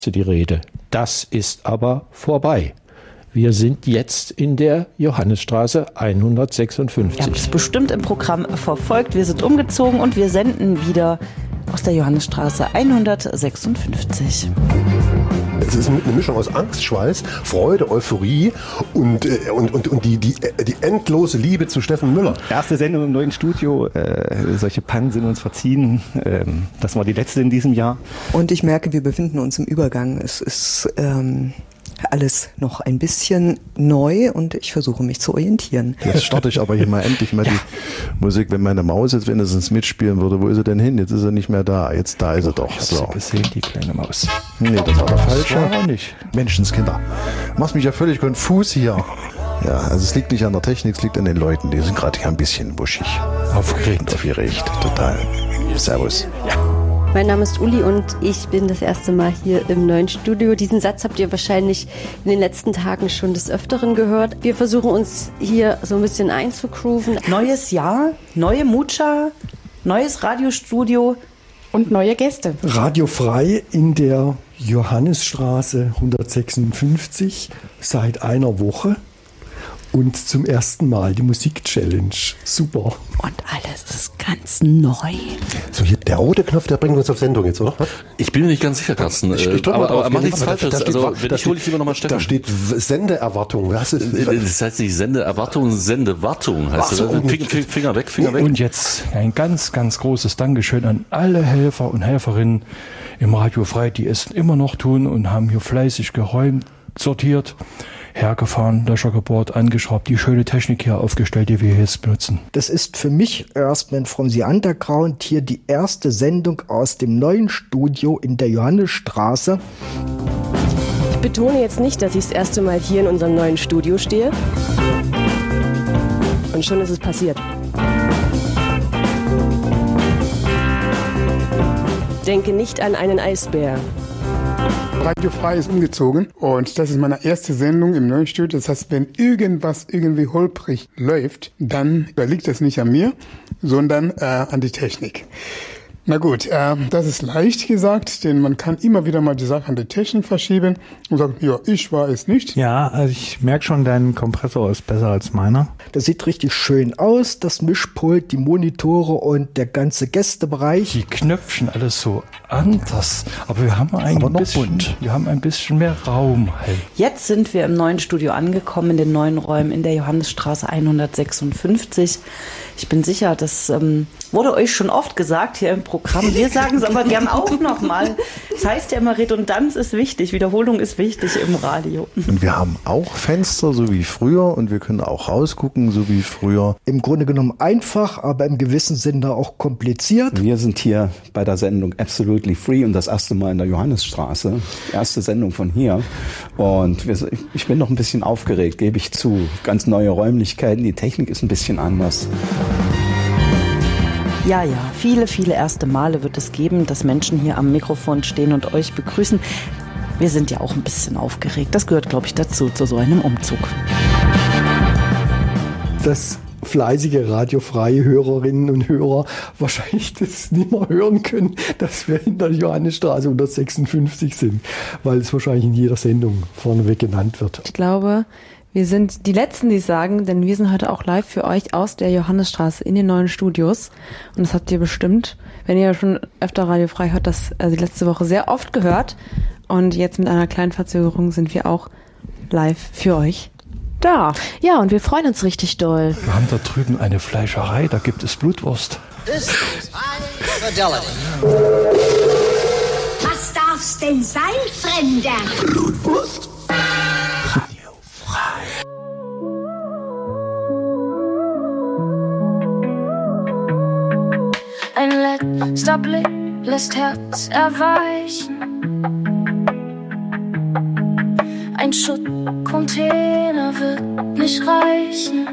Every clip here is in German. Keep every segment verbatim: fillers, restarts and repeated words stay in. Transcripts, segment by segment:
die Rede. Das ist aber vorbei. Wir sind jetzt in der Johannisstraße hundertsechsundfünfzig. Ihr habt es bestimmt im Programm verfolgt. Wir sind umgezogen und wir senden wieder aus der Johannisstraße hundertsechsundfünfzig. Es ist eine Mischung aus Angst, Schweiß, Freude, Euphorie und, und, und, und die, die, die endlose Liebe zu Steffen Müller. Erste Sendung im neuen Studio. Äh, solche Pannen sind uns verziehen. Ähm, das war die letzte in diesem Jahr. Und ich merke, wir befinden uns im Übergang. Es ist ähm, alles noch ein bisschen neu und ich versuche mich zu orientieren. Jetzt starte ich aber hier mal endlich mal die Musik. Wenn meine Maus jetzt wenigstens mitspielen würde, wo ist sie denn hin? Jetzt ist sie nicht mehr da. Jetzt da ist sie doch. Ich hab so. sie gesehen, die kleine Maus. Nee, das war der falsche. Das war auch nicht. Menschenskinder. Machst mich ja völlig konfus hier. Ja, also es liegt nicht an der Technik, es liegt an den Leuten. Die sind gerade hier ein bisschen wuschig. Aufgeregt. Aufgeregt, total. Servus. Ja. Mein Name ist Uli und ich bin das erste Mal hier im neuen Studio. Diesen Satz habt ihr wahrscheinlich in den letzten Tagen schon des Öfteren gehört. Wir versuchen uns hier so ein bisschen einzugrooven. Neues Jahr, neue Mutscha, neues Radiostudio und neue Gäste. Radiofrei in der Johannisstraße hundertsechsundfünfzig seit einer Woche. Und zum ersten Mal die Musik-Challenge. Super. Und alles ist ganz neu. So, hier der rote Knopf, der bringt uns auf Sendung jetzt, oder? Ich bin mir nicht ganz sicher, Carsten. Ich, ich aber aber mach ja, nichts Falsches. Da steht, also, da wenn ich hole ich lieber nochmal Steffen. Da steht Sendeerwartung. Das, ist, das heißt nicht Sendeerwartung, Sendewartung heißt so, das. Finger, Finger weg, Finger weg. Und jetzt ein ganz, ganz großes Dankeschön an alle Helfer und Helferinnen im Radio Frei, die es immer noch tun und haben hier fleißig geräumt, sortiert, hergefahren, Löcher gebohrt, angeschraubt, die schöne Technik hier aufgestellt, die wir jetzt benutzen. Das ist für mich Earthman from the Underground hier die erste Sendung aus dem neuen Studio in der Johannisstraße. Ich betone jetzt nicht, dass ich das erste Mal hier in unserem neuen Studio stehe. Und schon ist es passiert. Denke nicht an einen Eisbär. Radio Frei ist umgezogen und das ist meine erste Sendung im neuen Studio. Das heißt, wenn irgendwas irgendwie holprig läuft, dann da liegt das nicht an mir, sondern äh, an die Technik. Na gut, äh, das ist leicht gesagt, denn man kann immer wieder mal die Sache an die Technik verschieben und sagen, ja, ich war es nicht. Ja, also ich merke schon, dein Kompressor ist besser als meiner. Das sieht richtig schön aus, das Mischpult, die Monitore und der ganze Gästebereich. Die Knöpfchen, alles so anders, aber wir haben ein bisschen, bunt. Wir haben ein bisschen mehr Raum. Halt. Jetzt sind wir im neuen Studio angekommen, in den neuen Räumen in der Johannisstraße hundertsechsundfünfzig. Ich bin sicher, das ähm, wurde euch schon oft gesagt hier im Programm. Wir sagen es aber gern auch nochmal. Das heißt ja immer, Redundanz ist wichtig, Wiederholung ist wichtig im Radio. Und wir haben auch Fenster, so wie früher, und wir können auch rausgucken, so wie früher. Im Grunde genommen einfach, aber im gewissen Sinne auch kompliziert. Wir sind hier bei der Sendung Absolutely Free und das erste Mal in der Johannisstraße. Erste Sendung von hier. Und wir, ich bin noch ein bisschen aufgeregt, gebe ich zu. Ganz neue Räumlichkeiten, die Technik ist ein bisschen anders. Ja, ja, viele, viele erste Male wird es geben, dass Menschen hier am Mikrofon stehen und euch begrüßen. Wir sind ja auch ein bisschen aufgeregt. Das gehört, glaube ich, dazu, zu so einem Umzug. Dass fleißige radiofreie Hörerinnen und Hörer wahrscheinlich das nicht mehr hören können, dass wir in der Johannisstraße hundertsechsundfünfzig sind, weil es wahrscheinlich in jeder Sendung vorneweg genannt wird. Ich glaube, wir sind die Letzten, die es sagen, denn wir sind heute auch live für euch aus der Johannisstraße in den neuen Studios. Und das habt ihr bestimmt, wenn ihr schon öfter Radio Frei hört, das also die letzte Woche sehr oft gehört. Und jetzt mit einer kleinen Verzögerung sind wir auch live für euch da. Ja, und wir freuen uns richtig doll. Wir haben da drüben eine Fleischerei, da gibt es Blutwurst. This is High Fidelity. Was darf's denn sein, Fremder? Blutwurst. Ein letzter Blick lässt Herz erweichen. Ein Schuttcontainer wird nicht reichen.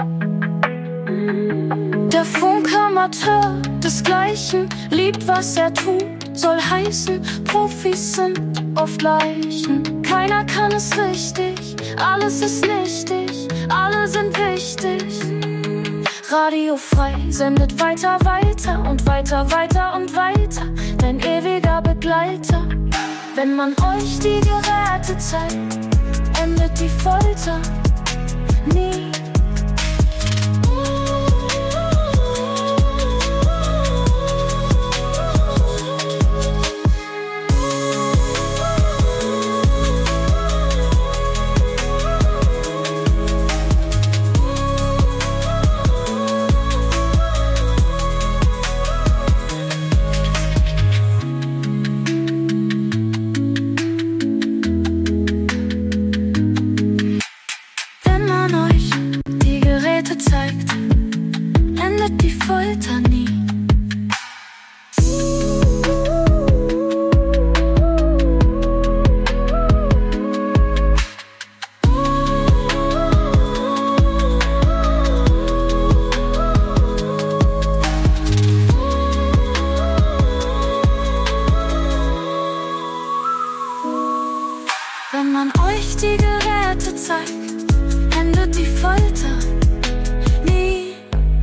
Der Funkamateur desgleichen liebt, was er tut, soll heißen, Profis sind oft Leichen. Keiner kann es richtig, alles ist nichtig, alle sind wichtig. Radio Frei sendet weiter, weiter und weiter, weiter und weiter. Dein ewiger Begleiter. Wenn man euch die Geräte zeigt, endet die Folter nie. Wenn man euch die Geräte zeigt, endet die Folter nie.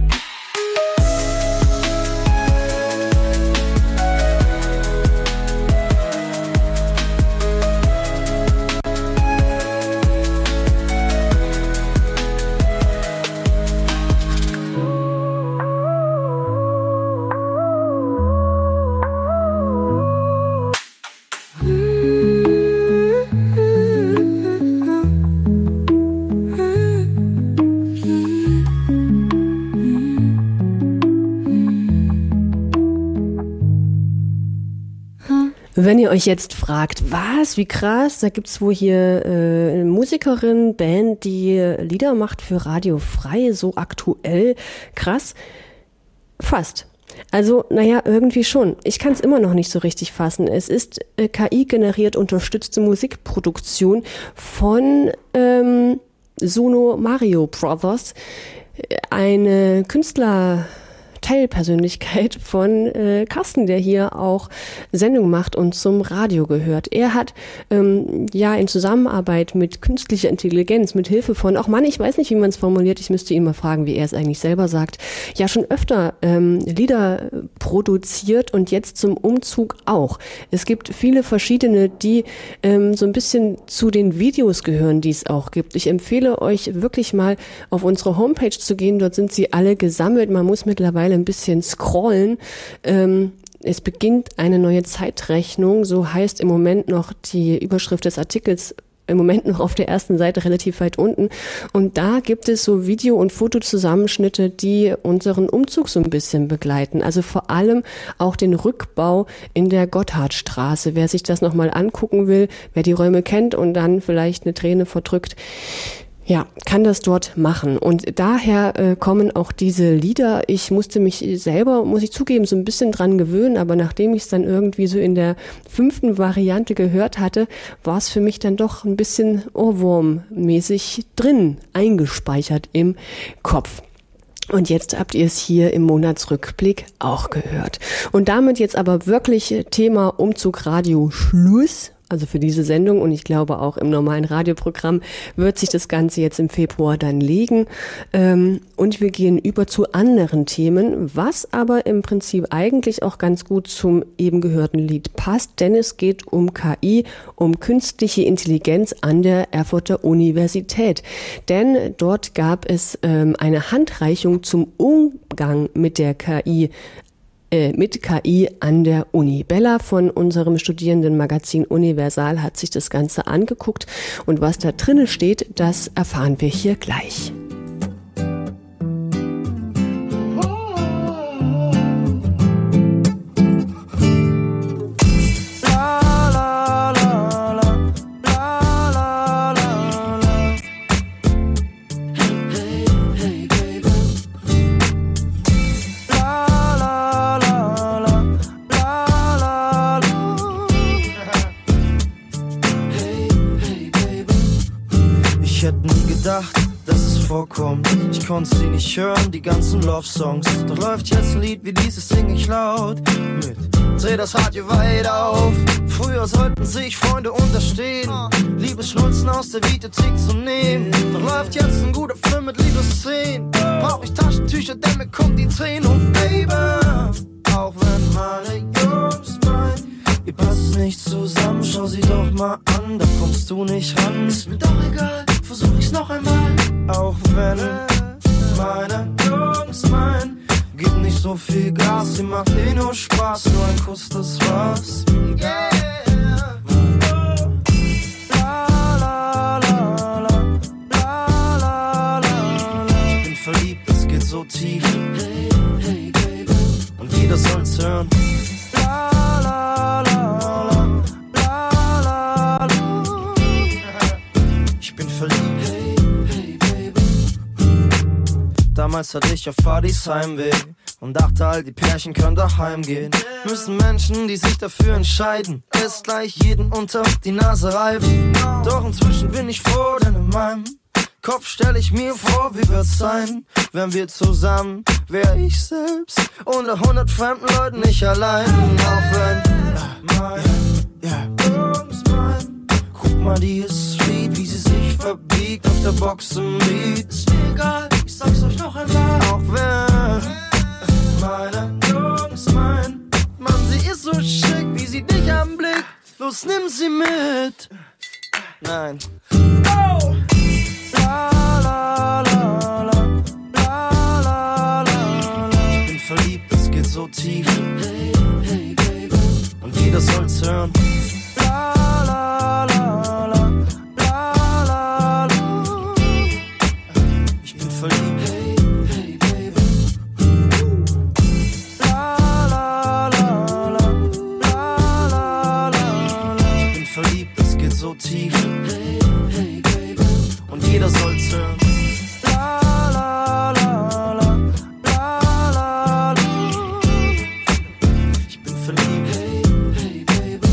Wenn ihr euch jetzt fragt, was, wie krass, da gibt's wohl hier äh, eine Musikerin, Band, die Lieder macht für Radio Frei, so aktuell, krass, fast. Also, naja, irgendwie schon. Ich kann es immer noch nicht so richtig fassen. Es ist äh, K I-generiert unterstützte Musikproduktion von ähm, Sono Mario Brothers, eine Künstler- Teilpersönlichkeit von äh, Carsten, der hier auch Sendung macht und zum Radio gehört. Er hat ähm, ja in Zusammenarbeit mit künstlicher Intelligenz, mit Hilfe von, auch Mann, ich weiß nicht, wie man es formuliert, ich müsste ihn mal fragen, wie er es eigentlich selber sagt, ja schon öfter ähm, Lieder produziert und jetzt zum Umzug auch. Es gibt viele verschiedene, die ähm, so ein bisschen zu den Videos gehören, die es auch gibt. Ich empfehle euch wirklich mal auf unsere Homepage zu gehen, dort sind sie alle gesammelt. Man muss mittlerweile ein bisschen scrollen. Ähm, es beginnt eine neue Zeitrechnung, so heißt im Moment noch die Überschrift des Artikels, im Moment noch auf der ersten Seite relativ weit unten. Und da gibt es so Video- und Fotozusammenschnitte, die unseren Umzug so ein bisschen begleiten. Also vor allem auch den Rückbau in der Gotthardstraße. Wer sich das nochmal angucken will, wer die Räume kennt und dann vielleicht eine Träne verdrückt, ja, kann das dort machen. Und daher äh, kommen auch diese Lieder. Ich musste mich selber, muss ich zugeben, so ein bisschen dran gewöhnen, aber nachdem ich es dann irgendwie so in der fünften Variante gehört hatte, war es für mich dann doch ein bisschen Ohrwurm-mäßig drin, eingespeichert im Kopf. Und jetzt habt ihr es hier im Monatsrückblick auch gehört. Und damit jetzt aber wirklich Thema Umzug Radio Schluss. Also für diese Sendung, und ich glaube auch im normalen Radioprogramm wird sich das Ganze jetzt im Februar dann legen. Und wir gehen über zu anderen Themen, was aber im Prinzip eigentlich auch ganz gut zum eben gehörten Lied passt, denn es geht um K I, um künstliche Intelligenz an der Erfurter Universität. Denn dort gab es eine Handreichung zum Umgang mit der K I, mit K I an der Uni. Bella von unserem Studierendenmagazin Universal hat sich das Ganze angeguckt und was da drinnen steht, das erfahren wir hier gleich. Vorkommt. Ich konnte sie nicht hören, die ganzen Love-Songs. Doch läuft jetzt ein Lied wie dieses, sing ich laut mit. Dreh das Radio weit auf. Früher sollten sich Freunde unterstehen, Liebesschnulzen aus der Videothek zu nehmen. Doch läuft jetzt ein guter Film mit Liebesszenen. Brauch ich Taschentücher, denn mir kommt die Tränen. Und Baby, auch wenn meine Jungs meinen, ihr passt nicht zusammen, schau sie doch mal an, da kommst du nicht ran. Ist mir doch egal, versuch ich's noch einmal. Auch wenn meine Jungs meinen, gib nicht so viel Gas, sie macht eh nur Spaß, nur ein Kuss, das war's. Yeah. La, la, la, la, la, la, la. Ich bin verliebt, es geht so tief. Hey, hey, baby. Und jeder soll's hören. La, la, la, la, la, la, la. Ich bin verliebt. Hey, hey, baby. Damals hatte ich auf Partys Heimweh und dachte, all die Pärchen können daheim gehen. Müssen Menschen, die sich dafür entscheiden, es gleich jeden unter die Nase reiben. Doch inzwischen bin ich froh, denn in meinem Kopf stell ich mir vor, wie wird's sein, wenn wir zusammen, wär ich selbst unter hundert fremden Leuten nicht allein. Auch wenn mein, yeah, Jungs mein, guck mal, die ist sweet, wie sie sich verbiegt auf der Box im Beat. Ist mir egal, ich sag's euch noch einmal. Auch wenn meine Jungs mein, Mann, sie ist so schick, wie sie dich anblickt. Los, nimm sie mit. Nein. Oh! La, la, la, la, la, la, la. Ich bin verliebt, es geht so tief. Hey, hey, baby. Und jeder soll's hören. La, la, la, la, la, la, la. Ich bin verliebt. Hey, hey, baby. La, la, la, la, la, la, la. Ich bin verliebt, es geht so tief. Hey, hey, baby. Und jeder soll's hören. La, la, la, la, la, la, la. Ich bin verliebt. Hey, hey, baby.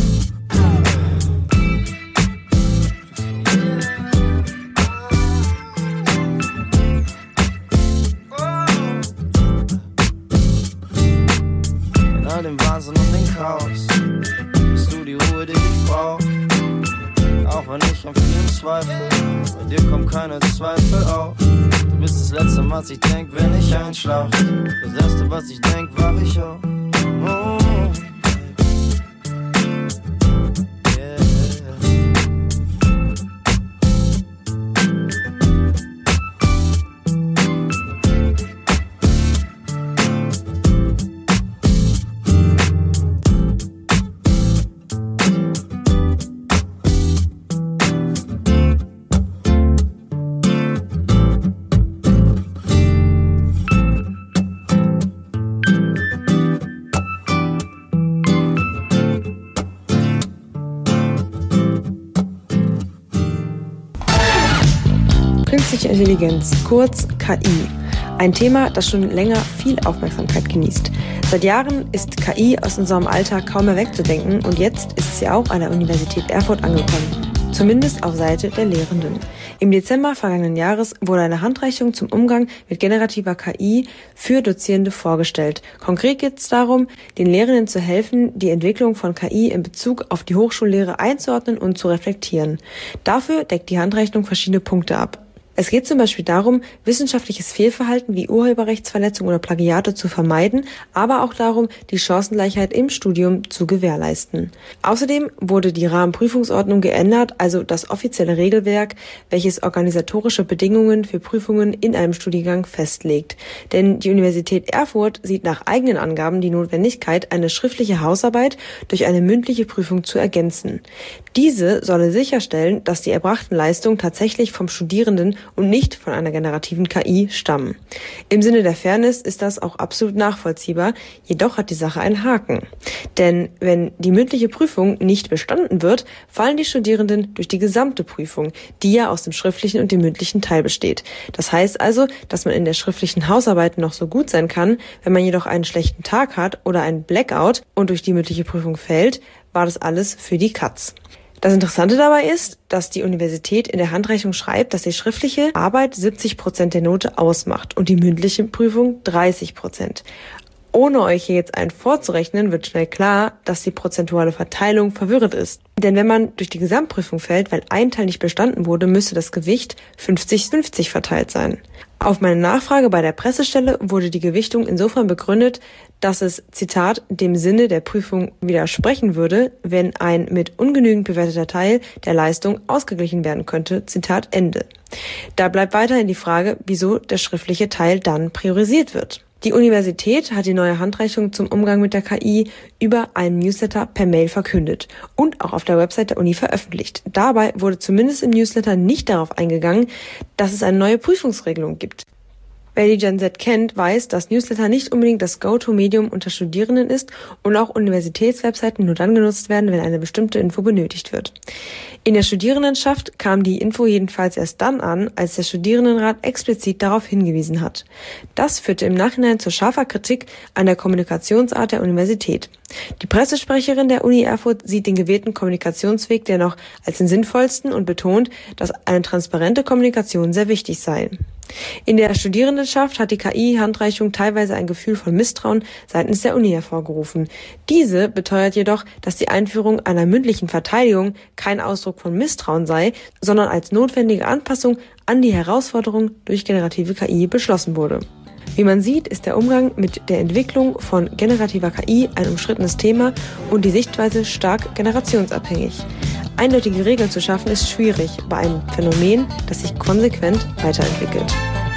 In all dem Wahnsinn und dem Chaos bist du die Ruhe, die ich brauch. Auch wenn ich an vielen zweifle, bei dir kommt keine Zweifel auf. Du bist das Letzte, was ich denk, wenn ich einschlaf. Das Erste, was ich denk, wach ich auf. Oh. Künstliche Intelligenz, kurz K I. Ein Thema, das schon länger viel Aufmerksamkeit genießt. Seit Jahren ist K I aus unserem Alltag kaum mehr wegzudenken und jetzt ist sie auch an der Universität Erfurt angekommen. Zumindest auf Seite der Lehrenden. Im Dezember vergangenen Jahres wurde eine Handreichung zum Umgang mit generativer K I für Dozierende vorgestellt. Konkret geht es darum, den Lehrenden zu helfen, die Entwicklung von K I in Bezug auf die Hochschullehre einzuordnen und zu reflektieren. Dafür deckt die Handreichung verschiedene Punkte ab. Es geht zum Beispiel darum, wissenschaftliches Fehlverhalten wie Urheberrechtsverletzung oder Plagiate zu vermeiden, aber auch darum, die Chancengleichheit im Studium zu gewährleisten. Außerdem wurde die Rahmenprüfungsordnung geändert, also das offizielle Regelwerk, welches organisatorische Bedingungen für Prüfungen in einem Studiengang festlegt. Denn die Universität Erfurt sieht nach eigenen Angaben die Notwendigkeit, eine schriftliche Hausarbeit durch eine mündliche Prüfung zu ergänzen. Diese solle sicherstellen, dass die erbrachten Leistungen tatsächlich vom Studierenden und nicht von einer generativen K I stammen. Im Sinne der Fairness ist das auch absolut nachvollziehbar, jedoch hat die Sache einen Haken. Denn wenn die mündliche Prüfung nicht bestanden wird, fallen die Studierenden durch die gesamte Prüfung, die ja aus dem schriftlichen und dem mündlichen Teil besteht. Das heißt also, dass man in der schriftlichen Hausarbeit noch so gut sein kann, wenn man jedoch einen schlechten Tag hat oder einen Blackout und durch die mündliche Prüfung fällt, war das alles für die Katz. Das Interessante dabei ist, dass die Universität in der Handreichung schreibt, dass die schriftliche Arbeit siebzig Prozent der Note ausmacht und die mündliche Prüfung dreißig Prozent. Ohne euch hier jetzt einen vorzurechnen, wird schnell klar, dass die prozentuale Verteilung verwirrend ist. Denn wenn man durch die Gesamtprüfung fällt, weil ein Teil nicht bestanden wurde, müsste das Gewicht fünfzig fünfzig verteilt sein. Auf meine Nachfrage bei der Pressestelle wurde die Gewichtung insofern begründet, dass es, Zitat, dem Sinne der Prüfung widersprechen würde, wenn ein mit ungenügend bewerteter Teil der Leistung ausgeglichen werden könnte, Zitat Ende. Da bleibt weiterhin die Frage, wieso der schriftliche Teil dann priorisiert wird. Die Universität hat die neue Handreichung zum Umgang mit der K I über einen Newsletter per Mail verkündet und auch auf der Website der Uni veröffentlicht. Dabei wurde zumindest im Newsletter nicht darauf eingegangen, dass es eine neue Prüfungsregelung gibt. Wer die Gen Z kennt, weiß, dass Newsletter nicht unbedingt das Go-To-Medium unter Studierenden ist und auch Universitätswebseiten nur dann genutzt werden, wenn eine bestimmte Info benötigt wird. In der Studierendenschaft kam die Info jedenfalls erst dann an, als der Studierendenrat explizit darauf hingewiesen hat. Das führte im Nachhinein zu scharfer Kritik an der Kommunikationsart der Universität. Die Pressesprecherin der Uni Erfurt sieht den gewählten Kommunikationsweg dennoch als den sinnvollsten und betont, dass eine transparente Kommunikation sehr wichtig sei. In der Studierendenschaft hat die K I-Handreichung teilweise ein Gefühl von Misstrauen seitens der Uni hervorgerufen. Diese beteuert jedoch, dass die Einführung einer mündlichen Verteidigung kein Ausdruck von Misstrauen sei, sondern als notwendige Anpassung an die Herausforderung durch generative K I beschlossen wurde. Wie man sieht, ist der Umgang mit der Entwicklung von generativer K I ein umstrittenes Thema und die Sichtweise stark generationsabhängig. Eindeutige Regeln zu schaffen ist schwierig bei einem Phänomen, das sich konsequent weiterentwickelt.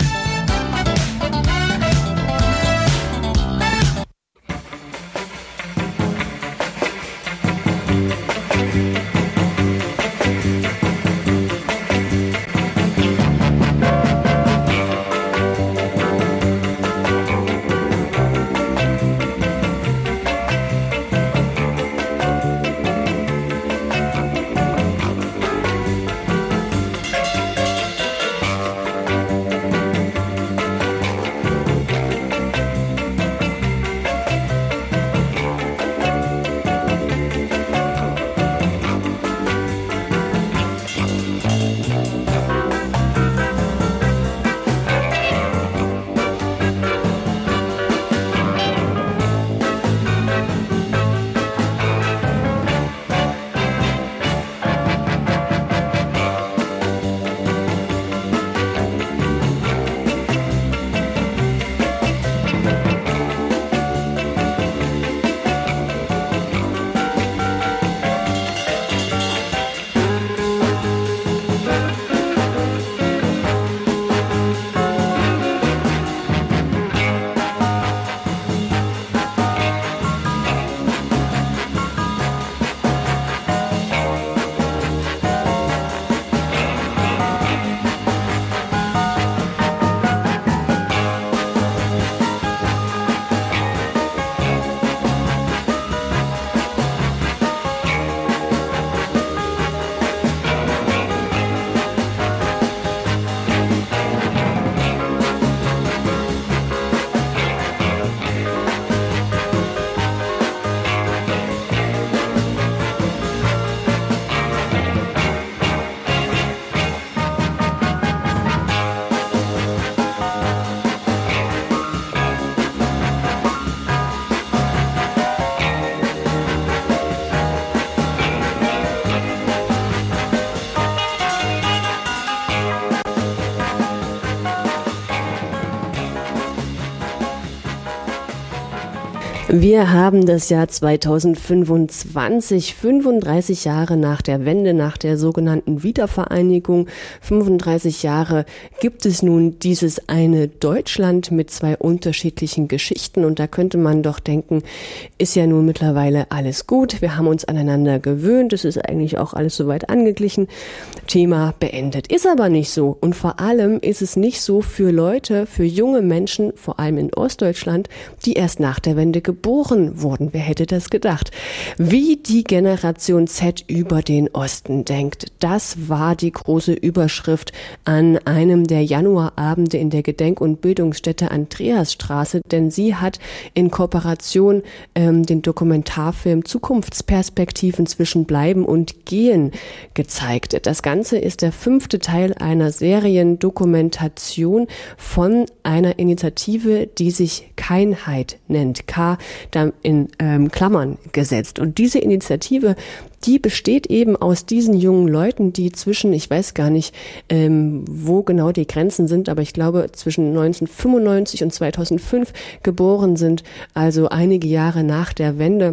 Wir haben das Jahr zweitausendfünfundzwanzig, fünfunddreißig Jahre nach der Wende, nach der sogenannten Wiedervereinigung. fünfunddreißig Jahre gibt es nun dieses eine Deutschland mit zwei unterschiedlichen Geschichten. Und da könnte man doch denken, ist ja nun mittlerweile alles gut. Wir haben uns aneinander gewöhnt. Es ist eigentlich auch alles soweit angeglichen. Thema beendet. Ist aber nicht so. Und vor allem ist es nicht so für Leute, für junge Menschen, vor allem in Ostdeutschland, die erst nach der Wende geboren geboren wurden. Wer hätte das gedacht? Wie die Generation Z über den Osten denkt, das war die große Überschrift an einem der Januarabende in der Gedenk- und Bildungsstätte Andreasstraße, denn sie hat in Kooperation ähm, den Dokumentarfilm Zukunftsperspektiven zwischen Bleiben und Gehen gezeigt. Das Ganze ist der fünfte Teil einer Seriendokumentation von einer Initiative, die sich Keinheit nennt, K da in ähm, Klammern gesetzt. Und diese Initiative, die besteht eben aus diesen jungen Leuten, die zwischen, ich weiß gar nicht, ähm, wo genau die Grenzen sind, aber ich glaube zwischen neunzehnhundertfünfundneunzig und zweitausendfünf geboren sind, also einige Jahre nach der Wende.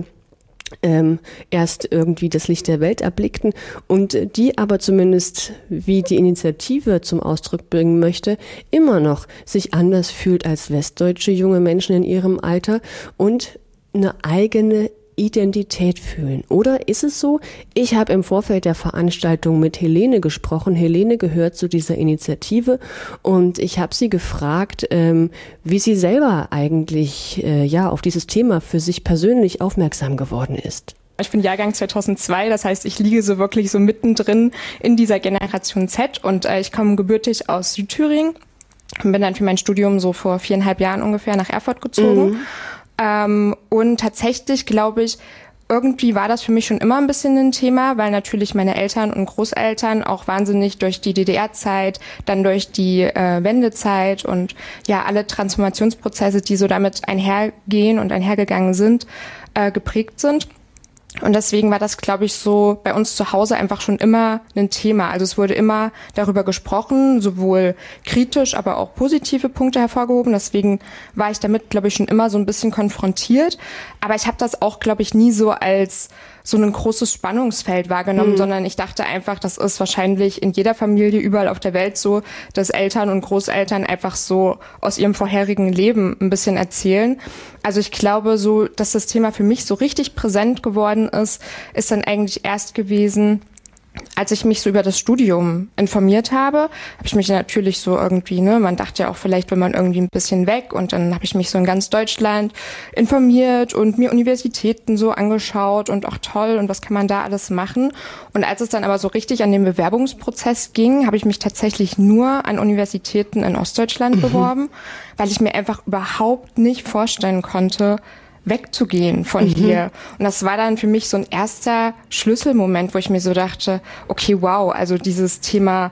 Ähm, erst irgendwie das Licht der Welt erblickten und die aber zumindest, wie die Initiative zum Ausdruck bringen möchte, immer noch sich anders fühlt als westdeutsche junge Menschen in ihrem Alter und eine eigene Identität fühlen. Oder ist es so? Ich habe im Vorfeld der Veranstaltung mit Helene gesprochen. Helene gehört zu dieser Initiative und ich habe sie gefragt, ähm, wie sie selber eigentlich äh, ja auf dieses Thema für sich persönlich aufmerksam geworden ist. Ich bin Jahrgang zweitausendzwei, das heißt, ich liege so wirklich so mittendrin in dieser Generation Z und äh, ich komme gebürtig aus Südthüringen und bin dann für mein Studium so vor viereinhalb Jahren ungefähr nach Erfurt gezogen. Mhm. Ähm, und tatsächlich glaube ich, irgendwie war das für mich schon immer ein bisschen ein Thema, weil natürlich meine Eltern und Großeltern auch wahnsinnig durch die D D R-Zeit, dann durch die äh, Wendezeit und ja alle Transformationsprozesse, die so damit einhergehen und einhergegangen sind, äh, geprägt sind. Und deswegen war das, glaube ich, so bei uns zu Hause einfach schon immer ein Thema. Also es wurde immer darüber gesprochen, sowohl kritisch, aber auch positive Punkte hervorgehoben. Deswegen war ich damit, glaube ich, schon immer so ein bisschen konfrontiert. Aber ich habe das auch, glaube ich, nie so als so ein großes Spannungsfeld wahrgenommen, mhm. sondern ich dachte einfach, das ist wahrscheinlich in jeder Familie überall auf der Welt so, dass Eltern und Großeltern einfach so aus ihrem vorherigen Leben ein bisschen erzählen. Also ich glaube so, dass das Thema für mich so richtig präsent geworden ist, ist dann eigentlich erst gewesen, als ich mich so über das Studium informiert habe, habe ich mich natürlich so irgendwie, ne, man dachte ja auch vielleicht, wenn man irgendwie ein bisschen weg und dann habe ich mich so in ganz Deutschland informiert und mir Universitäten so angeschaut und auch toll und was kann man da alles machen. Und als es dann aber so richtig an den Bewerbungsprozess ging, habe ich mich tatsächlich nur an Universitäten in Ostdeutschland mhm. beworben, weil ich mir einfach überhaupt nicht vorstellen konnte, wegzugehen von mhm. hier. Und das war dann für mich so ein erster Schlüsselmoment, wo ich mir so dachte, okay, wow, also dieses Thema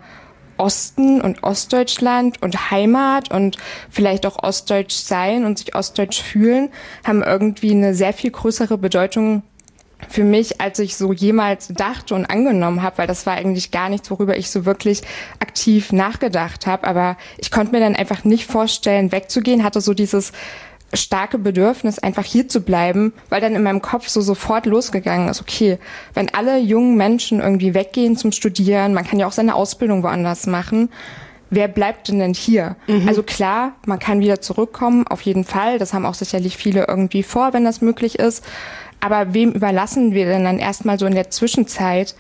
Osten und Ostdeutschland und Heimat und vielleicht auch Ostdeutsch sein und sich Ostdeutsch fühlen, haben irgendwie eine sehr viel größere Bedeutung für mich, als ich so jemals dachte und angenommen habe, weil das war eigentlich gar nichts, worüber ich so wirklich aktiv nachgedacht habe. Aber ich konnte mir dann einfach nicht vorstellen, wegzugehen, hatte so dieses starke Bedürfnis, einfach hier zu bleiben, weil dann in meinem Kopf so sofort losgegangen ist, okay, wenn alle jungen Menschen irgendwie weggehen zum Studieren, man kann ja auch seine Ausbildung woanders machen, wer bleibt denn denn hier? Mhm. Also klar, man kann wieder zurückkommen, auf jeden Fall, das haben auch sicherlich viele irgendwie vor, wenn das möglich ist, aber wem überlassen wir denn dann erstmal so in der Zwischenzeit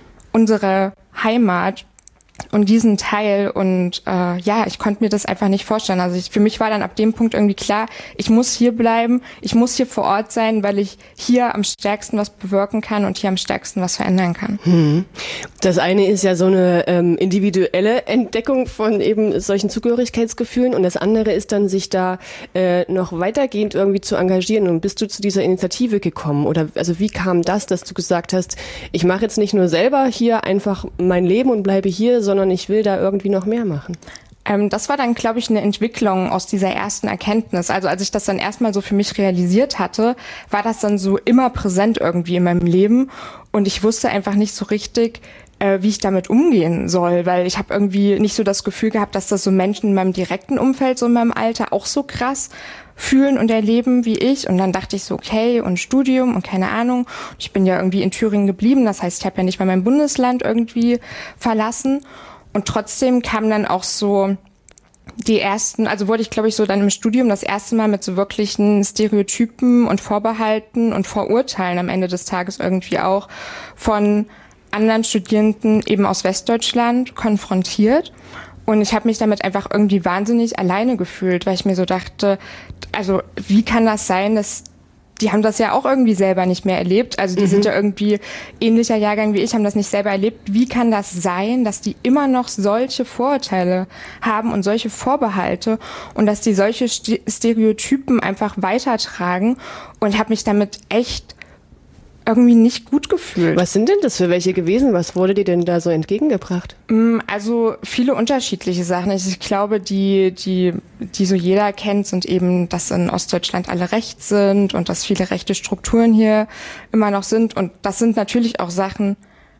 unsere Heimat und diesen Teil und äh, ja, ich konnte mir das einfach nicht vorstellen. Also ich, für mich war dann ab dem Punkt irgendwie klar, ich muss hier bleiben, ich muss hier vor Ort sein, weil ich hier am stärksten was bewirken kann und hier am stärksten was verändern kann. Hm. Das eine ist ja so eine ähm, individuelle Entdeckung von eben solchen Zugehörigkeitsgefühlen und das andere ist dann, sich da äh, noch weitergehend irgendwie zu engagieren. Und bist du zu dieser Initiative gekommen? Oder also wie kam das, dass du gesagt hast, ich mache jetzt nicht nur selber hier einfach mein Leben und bleibe hier, sondern ich will da irgendwie noch mehr machen? Ähm, das war dann, glaube ich, eine Entwicklung aus dieser ersten Erkenntnis. Also als ich das dann erstmal so für mich realisiert hatte, war das dann so immer präsent irgendwie in meinem Leben und ich wusste einfach nicht so richtig, äh, wie ich damit umgehen soll, weil ich habe irgendwie nicht so das Gefühl gehabt, dass das so Menschen in meinem direkten Umfeld, so in meinem Alter auch so krass fühlen und erleben wie ich. Und dann dachte ich so, okay, und Studium und keine Ahnung. Ich bin ja irgendwie in Thüringen geblieben, das heißt, ich habe ja nicht mal mein Bundesland irgendwie verlassen. Und trotzdem kamen dann auch so die ersten, also wurde ich, glaube ich, so dann im Studium das erste Mal mit so wirklichen Stereotypen und Vorbehalten und Vorurteilen am Ende des Tages irgendwie auch von anderen Studierenden eben aus Westdeutschland konfrontiert. Und ich habe mich damit einfach irgendwie wahnsinnig alleine gefühlt, weil ich mir so dachte, also wie kann das sein, dass die haben das ja auch irgendwie selber nicht mehr erlebt. Also die mhm. sind ja irgendwie ähnlicher Jahrgang wie ich, haben das nicht selber erlebt. Wie kann das sein, dass die immer noch solche Vorurteile haben und solche Vorbehalte und dass die solche Stereotypen einfach weitertragen? Und ich habe mich damit echt irgendwie nicht gut gefühlt. Was sind denn das für welche gewesen? Was wurde dir denn da so entgegengebracht? Also viele unterschiedliche Sachen. Ich glaube, die, die, die so jeder kennt, sind eben, dass in Ostdeutschland alle rechts sind und dass viele rechte Strukturen hier immer noch sind. Und das sind natürlich auch Sachen,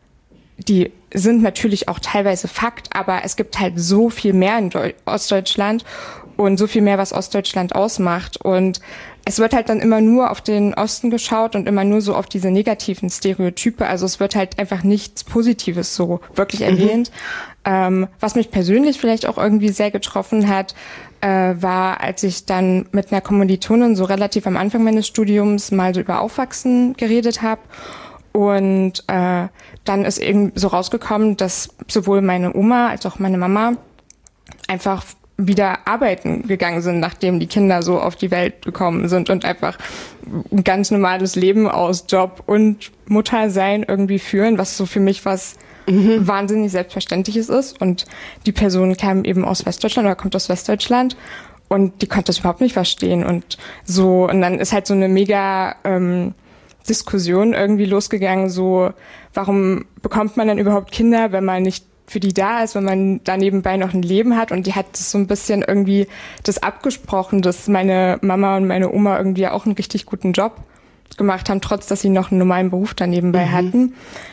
die sind natürlich auch teilweise Fakt, aber es gibt halt so viel mehr in Deu- Ostdeutschland und so viel mehr, was Ostdeutschland ausmacht. Und es wird halt dann immer nur auf den Osten geschaut und immer nur so auf diese negativen Stereotype. Also es wird halt einfach nichts Positives so wirklich erwähnt. Mhm. Ähm, was mich persönlich vielleicht auch irgendwie sehr getroffen hat, äh, war, als ich dann mit einer Kommilitonin so relativ am Anfang meines Studiums mal so über Aufwachsen geredet habe. Und äh, dann ist eben so rausgekommen, dass sowohl meine Oma als auch meine Mama einfach wieder arbeiten gegangen sind, nachdem die Kinder so auf die Welt gekommen sind und einfach ein ganz normales Leben aus Job und Muttersein irgendwie führen, was so für mich was mhm. wahnsinnig Selbstverständliches ist. Und die Person kam eben aus Westdeutschland oder kommt aus Westdeutschland und die konnte das überhaupt nicht verstehen. Und so, und dann ist halt so eine mega ähm, Diskussion irgendwie losgegangen, so, warum bekommt man dann überhaupt Kinder, wenn man nicht für die da ist, wenn man da nebenbei noch ein Leben hat. Und die hat das so ein bisschen irgendwie das abgesprochen, dass meine Mama und meine Oma irgendwie auch einen richtig guten Job gemacht haben, trotz dass sie noch einen normalen Beruf da nebenbei mhm. hatten.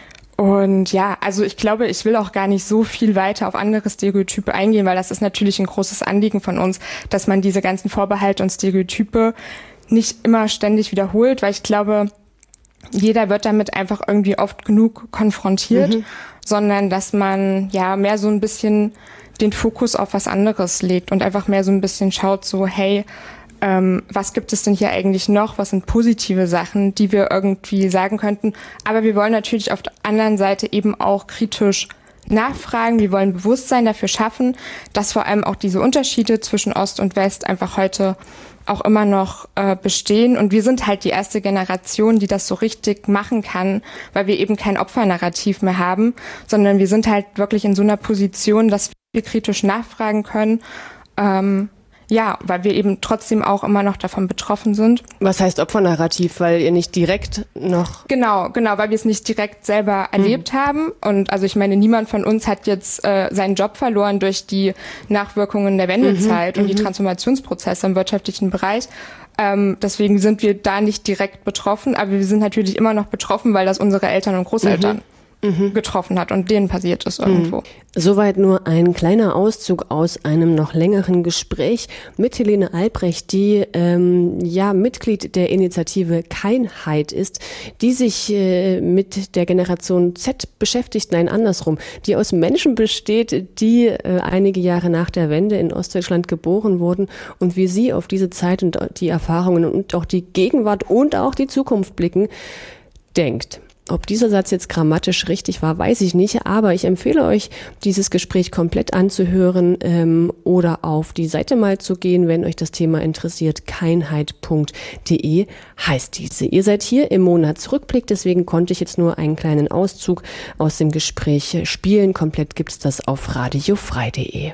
Und ja, also ich glaube, ich will auch gar nicht so viel weiter auf andere Stereotype eingehen, weil das ist natürlich ein großes Anliegen von uns, dass man diese ganzen Vorbehalte und Stereotype nicht immer ständig wiederholt, weil ich glaube, jeder wird damit einfach irgendwie oft genug konfrontiert, mhm. sondern dass man ja mehr so ein bisschen den Fokus auf was anderes legt und einfach mehr so ein bisschen schaut, so hey, ähm, was gibt es denn hier eigentlich noch? Was sind positive Sachen, die wir irgendwie sagen könnten? Aber wir wollen natürlich auf der anderen Seite eben auch kritisch nachfragen. Wir wollen Bewusstsein dafür schaffen, dass vor allem auch diese Unterschiede zwischen Ost und West einfach heute auch immer noch äh, bestehen. Und wir sind halt die erste Generation, die das so richtig machen kann, weil wir eben kein Opfernarrativ mehr haben, sondern wir sind halt wirklich in so einer Position, dass wir kritisch nachfragen können. Ähm, ja, weil wir eben trotzdem auch immer noch davon betroffen sind. Was heißt Opfernarrativ? Weil ihr nicht direkt noch... Genau, genau, weil wir es nicht direkt selber mhm. erlebt haben. Und also ich meine, niemand von uns hat jetzt äh, seinen Job verloren durch die Nachwirkungen der Wendezeit mhm. und die Transformationsprozesse im wirtschaftlichen Bereich. Ähm, deswegen sind wir da nicht direkt betroffen, aber wir sind natürlich immer noch betroffen, weil das unsere Eltern und Großeltern mhm. getroffen hat und denen passiert ist irgendwo. Mhm. Soweit nur ein kleiner Auszug aus einem noch längeren Gespräch mit Helene Albrecht, die ähm, ja Mitglied der Initiative Keinheit ist, die sich äh, mit der Generation Z beschäftigt, nein andersrum, die aus Menschen besteht, die äh, einige Jahre nach der Wende in Ostdeutschland geboren wurden und wie sie auf diese Zeit und die Erfahrungen und auch die Gegenwart und auch die Zukunft blicken, denkt. Ob dieser Satz jetzt grammatisch richtig war, weiß ich nicht, aber ich empfehle euch, dieses Gespräch komplett anzuhören ähm, oder auf die Seite mal zu gehen, wenn euch das Thema interessiert. keinheit punkt de heißt diese. Ihr seid hier im Monatsrückblick, deswegen konnte ich jetzt nur einen kleinen Auszug aus dem Gespräch spielen. Komplett gibt's das auf radiofrei punkt de.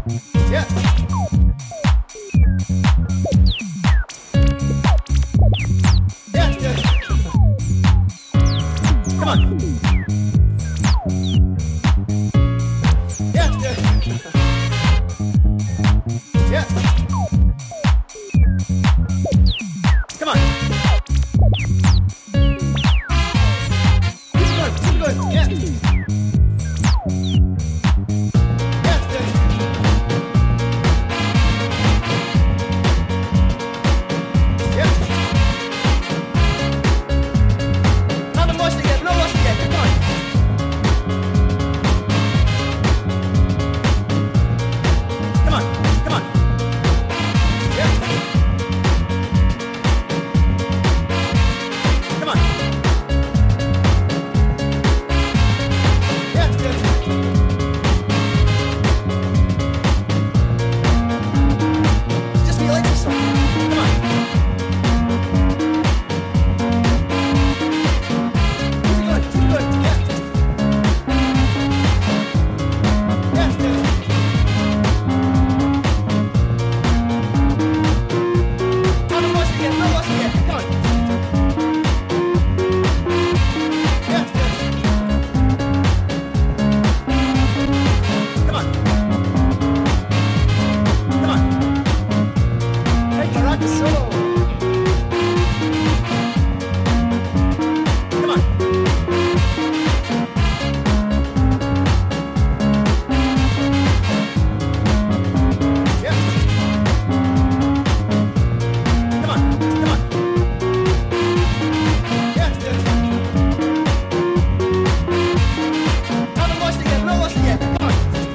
Yeah. Yeah, yeah. Come on. Yeah, yeah. Yeah. Come on. Keep going, keep going. Yeah. Yeah, yeah. Yeah. Not a rush to get, no rush to get. Come on. Come on, come on. Yeah. Come on. Yeah, yeah. Just be like yourself. Come on. Keep going, keep going. Yeah. Yeah, yeah. Not a rush to get, no rush to get. Come on. Yeah, yeah. Come on. Come on. Hey, rock the solo. Come on. Yeah. Come on, come on. Yeah, yeah. Not a rush to get, no rush to get. Come on.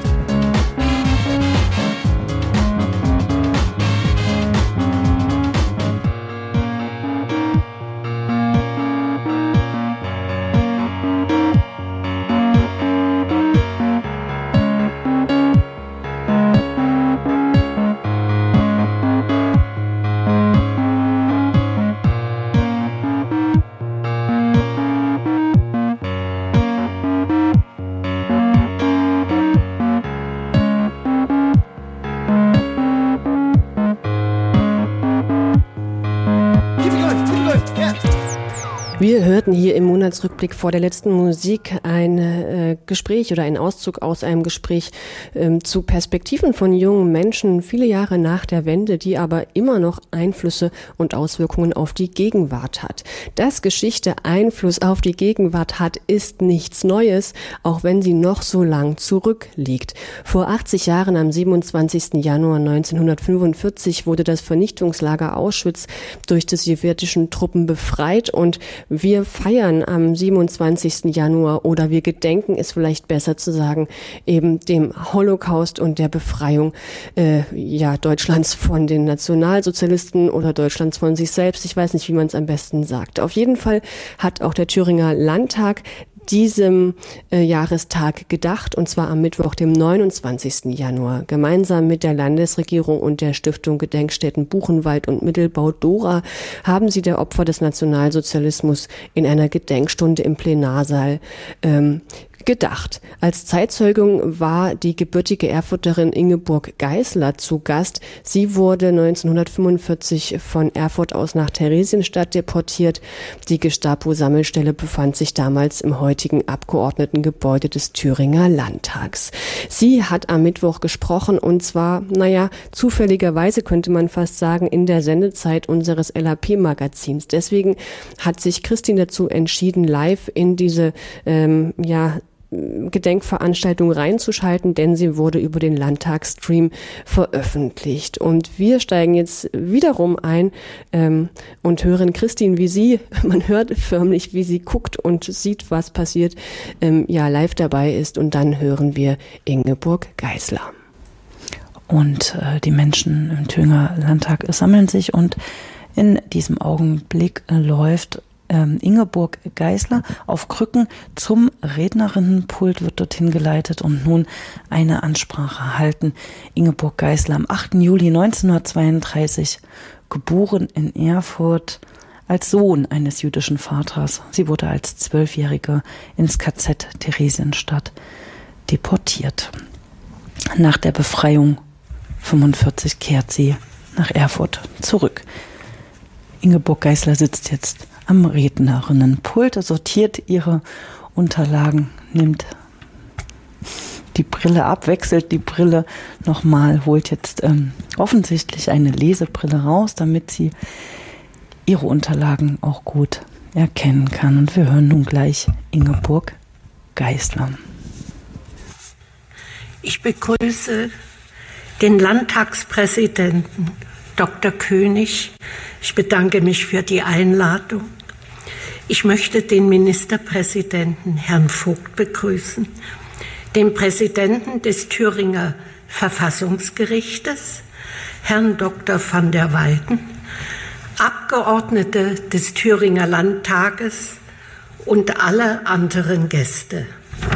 Keep going, keep going. Yeah. Wir hörten hier im Monatsrückblick vor der letzten Musik ein äh, Gespräch oder einen Auszug aus einem Gespräch ähm, zu Perspektiven von jungen Menschen viele Jahre nach der Wende, die aber immer noch Einflüsse und Auswirkungen auf die Gegenwart hat. Dass Geschichte Einfluss auf die Gegenwart hat, ist nichts Neues, auch wenn sie noch so lang zurückliegt. Vor achtzig Jahren, am siebenundzwanzigsten Januar neunzehnhundertfünfundvierzig, wurde das Vernichtungslager Auschwitz durch die sowjetischen Truppen befreit und wir feiern am siebenundzwanzigsten Januar oder wir gedenken, ist vielleicht besser zu sagen, eben dem Holocaust und der Befreiung äh, ja Deutschlands von den Nationalsozialisten oder Deutschlands von sich selbst. Ich weiß nicht, wie man es am besten sagt. Auf jeden Fall hat auch der Thüringer Landtag diesem äh, Jahrestag gedacht, und zwar am Mittwoch, dem neunundzwanzigsten Januar. Gemeinsam mit der Landesregierung und der Stiftung Gedenkstätten Buchenwald und Mittelbau Dora haben sie der Opfer des Nationalsozialismus in einer Gedenkstunde im Plenarsaal ähm, gedacht. Als Zeitzeugung war die gebürtige Erfurterin Ingeborg Geisler zu Gast. Sie wurde neunzehnhundertfünfundvierzig von Erfurt aus nach Theresienstadt deportiert. Die Gestapo-Sammelstelle befand sich damals im heutigen Abgeordnetengebäude des Thüringer Landtags. Sie hat am Mittwoch gesprochen, und zwar, naja, zufälligerweise könnte man fast sagen, in der Sendezeit unseres L A P-Magazins. Deswegen hat sich Christine dazu entschieden, live in diese, ähm, ja, Gedenkveranstaltung reinzuschalten, denn sie wurde über den Landtagsstream veröffentlicht. Und wir steigen jetzt wiederum ein ähm, und hören Christine, wie sie, man hört förmlich, wie sie guckt und sieht, was passiert, ähm, ja, live dabei ist. Und dann hören wir Ingeborg Geisler. Und äh, die Menschen im Thüringer Landtag sammeln sich, und in diesem Augenblick äh, läuft Ingeborg Geisler auf Krücken zum Rednerinnenpult, wird dorthin geleitet und nun eine Ansprache halten. Ingeborg Geisler, am achten Juli neunzehnhundertzweiunddreißig, geboren in Erfurt als Sohn eines jüdischen Vaters. Sie wurde als Zwölfjährige ins K Z Theresienstadt deportiert. Nach der Befreiung fünfundvierzig kehrt sie nach Erfurt zurück. Ingeborg Geisler sitzt jetzt am Rednerinnenpult, sortiert ihre Unterlagen, nimmt die Brille ab, wechselt die Brille nochmal, holt jetzt ähm, offensichtlich eine Lesebrille raus, damit sie ihre Unterlagen auch gut erkennen kann. Und wir hören nun gleich Ingeborg Geisler. Ich begrüße den Landtagspräsidenten Doktor König. Ich bedanke mich für die Einladung. Ich möchte den Ministerpräsidenten Herrn Vogt begrüßen, den Präsidenten des Thüringer Verfassungsgerichtes, Herrn Doktor van der Weyden, Abgeordnete des Thüringer Landtages und alle anderen Gäste.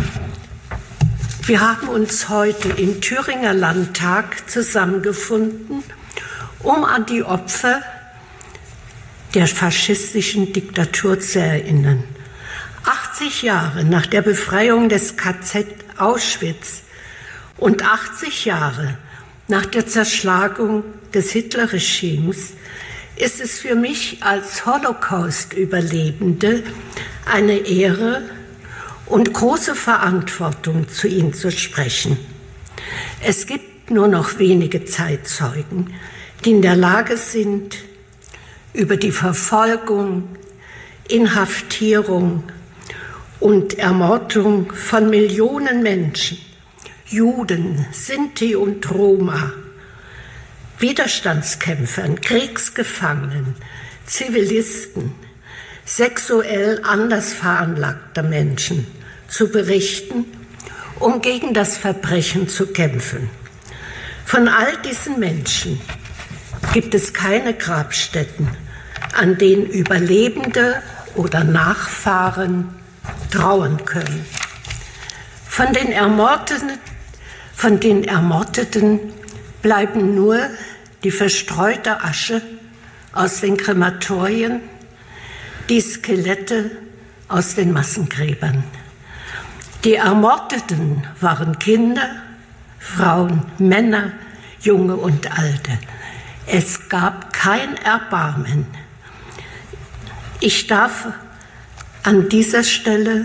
Wir haben uns heute im Thüringer Landtag zusammengefunden, um an die Opfer der faschistischen Diktatur zu erinnern. achtzig Jahre nach der Befreiung des K Z Auschwitz und achtzig Jahre nach der Zerschlagung des Hitlerregimes ist es für mich als Holocaust-Überlebende eine Ehre und große Verantwortung, zu ihnen zu sprechen. Es gibt nur noch wenige Zeitzeugen, die in der Lage sind, über die Verfolgung, Inhaftierung und Ermordung von Millionen Menschen, Juden, Sinti und Roma, Widerstandskämpfern, Kriegsgefangenen, Zivilisten, sexuell anders veranlagter Menschen zu berichten, um gegen das Verbrechen zu kämpfen. Von all diesen Menschen gibt es keine Grabstätten, an denen Überlebende oder Nachfahren trauern können. Von den Ermordeten, von den Ermordeten bleiben nur die verstreute Asche aus den Krematorien, die Skelette aus den Massengräbern. Die Ermordeten waren Kinder, Frauen, Männer, Junge und Alte. Es gab kein Erbarmen. Ich darf an dieser Stelle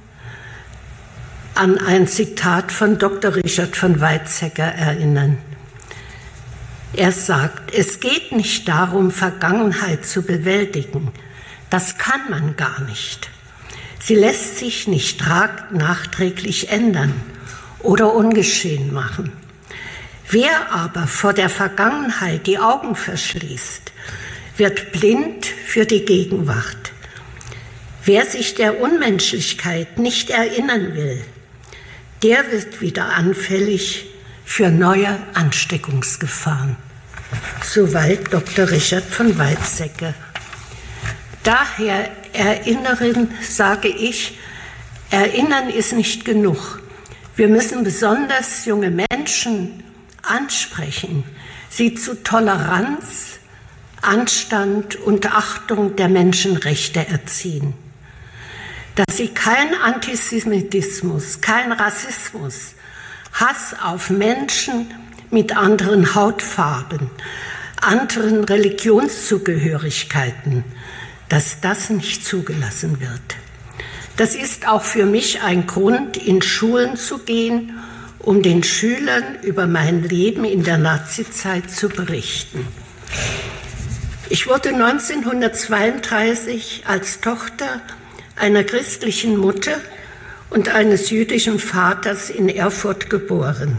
an ein Zitat von Doktor Richard von Weizsäcker erinnern. Er sagt, es geht nicht darum, Vergangenheit zu bewältigen. Das kann man gar nicht. Sie lässt sich nicht nachträglich ändern oder ungeschehen machen. Wer aber vor der Vergangenheit die Augen verschließt, wird blind für die Gegenwart. Wer sich der Unmenschlichkeit nicht erinnern will, der wird wieder anfällig für neue Ansteckungsgefahren. Soweit Doktor Richard von Weizsäcker. Daher erinnern, sage ich, erinnern ist nicht genug. Wir müssen besonders junge Menschen ansprechen, sie zu Toleranz, Anstand und Achtung der Menschenrechte erziehen. Dass sie kein Antisemitismus, kein Rassismus, Hass auf Menschen mit anderen Hautfarben, anderen Religionszugehörigkeiten, dass das nicht zugelassen wird. Das ist auch für mich ein Grund, in Schulen zu gehen, um den Schülern über mein Leben in der Nazizeit zu berichten. Ich wurde neunzehnhundertzweiunddreißig als Tochter einer christlichen Mutter und eines jüdischen Vaters in Erfurt geboren.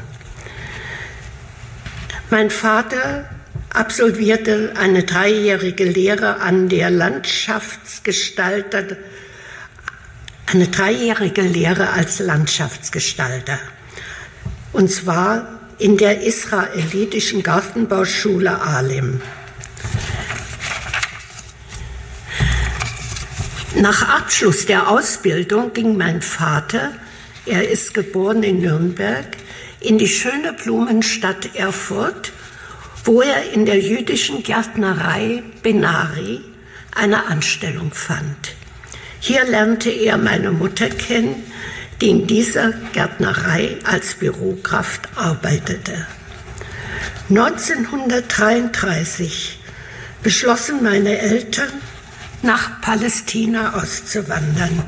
Mein Vater absolvierte eine dreijährige Lehre an der Landschaftsgestalter, eine dreijährige Lehre als Landschaftsgestalter. Und zwar in der israelitischen Gartenbauschule Ahlem. Nach Abschluss der Ausbildung ging mein Vater, er ist geboren in Nürnberg, in die schöne Blumenstadt Erfurt, wo er in der jüdischen Gärtnerei Benari eine Anstellung fand. Hier lernte er meine Mutter kennen, die in dieser Gärtnerei als Bürokraft arbeitete. neunzehnhundertdreiunddreißig beschlossen meine Eltern, nach Palästina auszuwandern.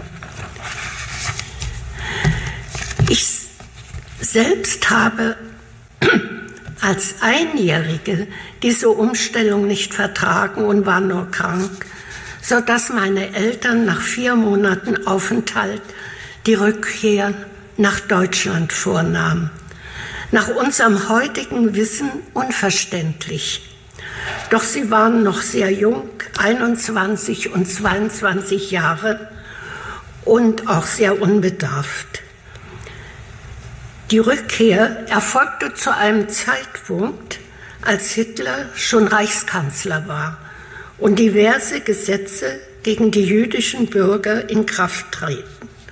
Ich selbst habe als Einjährige diese Umstellung nicht vertragen und war nur krank, sodass meine Eltern nach vier Monaten Aufenthalt die Rückkehr nach Deutschland vornahmen. Nach unserem heutigen Wissen unverständlich. Doch sie waren noch sehr jung, einundzwanzig und zweiundzwanzig Jahre und auch sehr unbedarft. Die Rückkehr erfolgte zu einem Zeitpunkt, als Hitler schon Reichskanzler war und diverse Gesetze gegen die jüdischen Bürger in Kraft treten.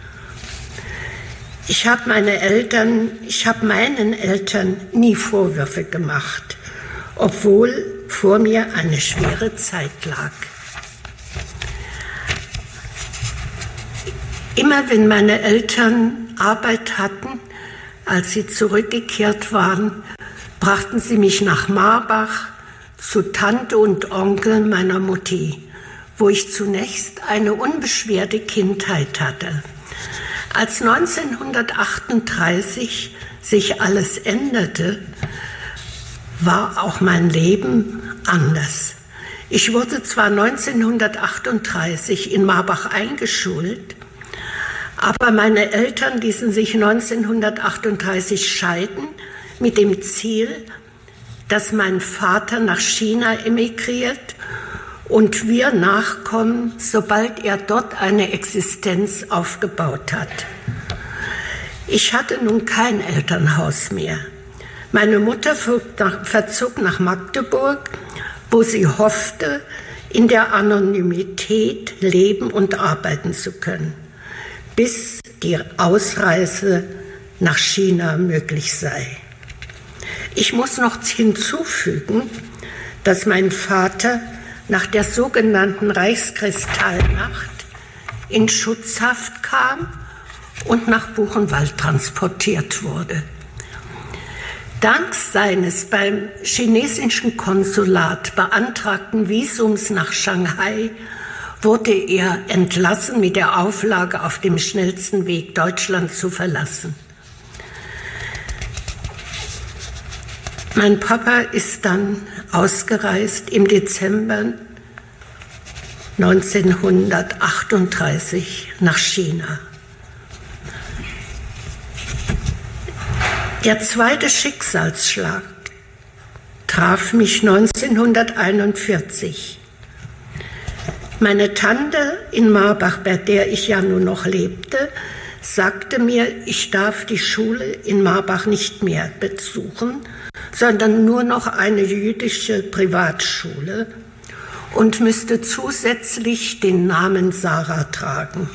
Ich habe meine Eltern, ich habe meinen Eltern nie Vorwürfe gemacht, obwohl vor mir eine schwere Zeit lag. Immer wenn meine Eltern Arbeit hatten, als sie zurückgekehrt waren, brachten sie mich nach Marbach zu Tante und Onkel meiner Mutti, wo ich zunächst eine unbeschwerte Kindheit hatte. Als neunzehnhundertachtunddreißig sich alles änderte, war auch mein Leben anders. Ich wurde zwar neunzehnhundertachtunddreißig in Marbach eingeschult, aber meine Eltern ließen sich neunzehnhundertachtunddreißig scheiden mit dem Ziel, dass mein Vater nach China emigriert und wir nachkommen, sobald er dort eine Existenz aufgebaut hat. Ich hatte nun kein Elternhaus mehr. Meine Mutter verzog nach Magdeburg, wo sie hoffte, in der Anonymität leben und arbeiten zu können, bis die Ausreise nach China möglich sei. Ich muss noch hinzufügen, dass mein Vater nach der sogenannten Reichskristallnacht in Schutzhaft kam und nach Buchenwald transportiert wurde. Dank seines beim chinesischen Konsulat beantragten Visums nach Shanghai wurde er entlassen mit der Auflage, auf dem schnellsten Weg Deutschland zu verlassen. Mein Papa ist dann ausgereist im Dezember neunzehnhundertachtunddreißig nach China. Der zweite Schicksalsschlag traf mich neunzehnhunderteinundvierzig. Meine Tante in Marbach, bei der ich ja nur noch lebte, sagte mir, ich darf die Schule in Marbach nicht mehr besuchen, sondern nur noch eine jüdische Privatschule und müsste zusätzlich den Namen Sarah tragen.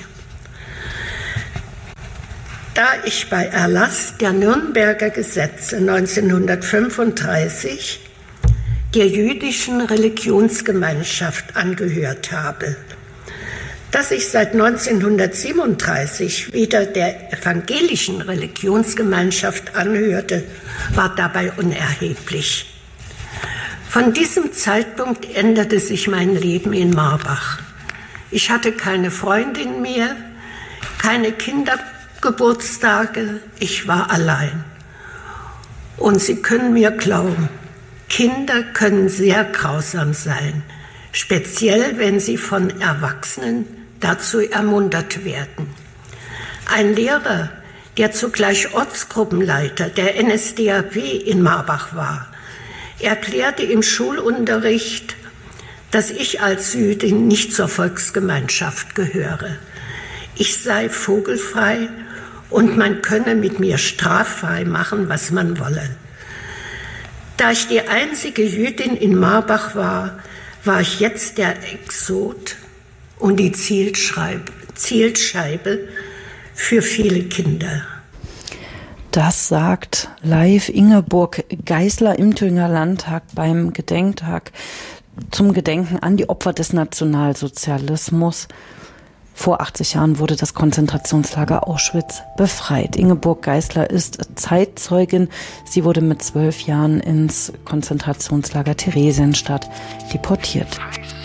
Da ich bei Erlass der Nürnberger Gesetze neunzehnhundertfünfunddreißig der jüdischen Religionsgemeinschaft angehört habe, dass ich seit neunzehnhundertsiebenunddreißig wieder der evangelischen Religionsgemeinschaft anhörte, war dabei unerheblich. Von diesem Zeitpunkt änderte sich mein Leben in Marbach. Ich hatte keine Freundin mehr, keine Kindergeburtstage, ich war allein. Und Sie können mir glauben, Kinder können sehr grausam sein, speziell wenn sie von Erwachsenen dazu ermuntert werden. Ein Lehrer, der zugleich Ortsgruppenleiter der N S D A P in Marbach war, erklärte im Schulunterricht, dass ich als Jüdin nicht zur Volksgemeinschaft gehöre. Ich sei vogelfrei und man könne mit mir straffrei machen, was man wolle. Da ich die einzige Jüdin in Marbach war, war ich jetzt der Exot und die Zielscheibe, Zielscheibe für viele Kinder. Das sagt live Ingeborg Geisler im Thüringer Landtag beim Gedenktag zum Gedenken an die Opfer des Nationalsozialismus. Vor achtzig Jahren wurde das Konzentrationslager Auschwitz befreit. Ingeborg Geisler ist Zeitzeugin. Sie wurde mit zwölf Jahren ins Konzentrationslager Theresienstadt deportiert.